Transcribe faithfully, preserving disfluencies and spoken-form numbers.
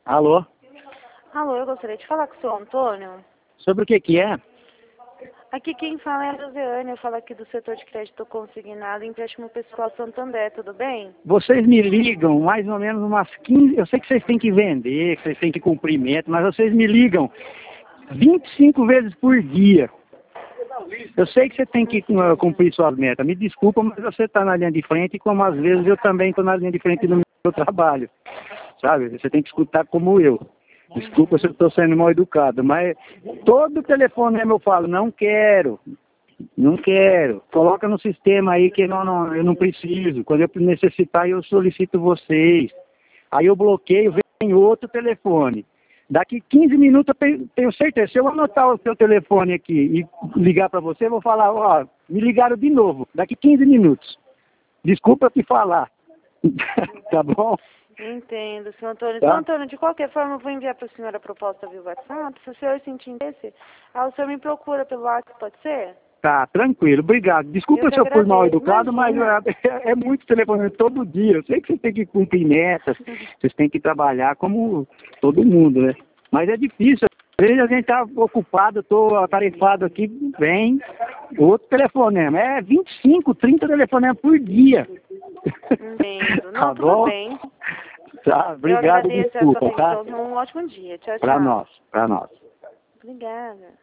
Alô? Alô, eu gostaria de falar com o senhor Antônio. Sobre o que que é? Aqui quem fala é a Josiane, eu falo aqui do setor de crédito consignado, empréstimo pessoal Santander, tudo bem? Vocês me ligam mais ou menos umas quinze... Eu sei que vocês têm que vender, que vocês têm que cumprir meta, mas vocês me ligam vinte e cinco vezes por dia. Eu sei que você tem que uh, cumprir suas metas. Me desculpa, mas você está na linha de frente, como às vezes eu também estou na linha de frente do meu trabalho. Sabe? Você tem que escutar como eu. Desculpa se eu estou sendo mal educado, mas todo telefonema eu falo, não quero, não quero. Coloca no sistema aí que não, não, eu não preciso. Quando eu necessitar, eu solicito vocês. Aí eu bloqueio, vem outro telefone. Daqui quinze minutos eu tenho certeza. Se eu anotar o seu telefone aqui e ligar para você, eu vou falar, ó, me ligaram de novo. Daqui quinze minutos. Desculpa te falar. Tá bom? Entendo, senhor Antônio. Tá? Senhor Antônio, de qualquer forma, eu vou enviar para o senhor a proposta via WhatsApp. Se o senhor sentir interesse, aí o senhor me procura pelo WhatsApp, pode ser? Tá, tranquilo, obrigado. Desculpa Eu se que eu fui mal agradeço. educado, mas Imagina. é, é muito telefone todo dia. Eu sei que vocês têm que cumprir metas, vocês têm que trabalhar como todo mundo, né? Mas é difícil. Às vezes a gente tá ocupado, estou atarefado aqui, vem outro telefonema. É vinte e cinco, trinta telefonemas por dia. Entendo. Não, Tá tudo bom? bem. Tá, Eu obrigado, agradeço a desculpa, sua tá? atenção. Um ótimo dia. Tchau, Pra tchau. nós, pra nós. Obrigada.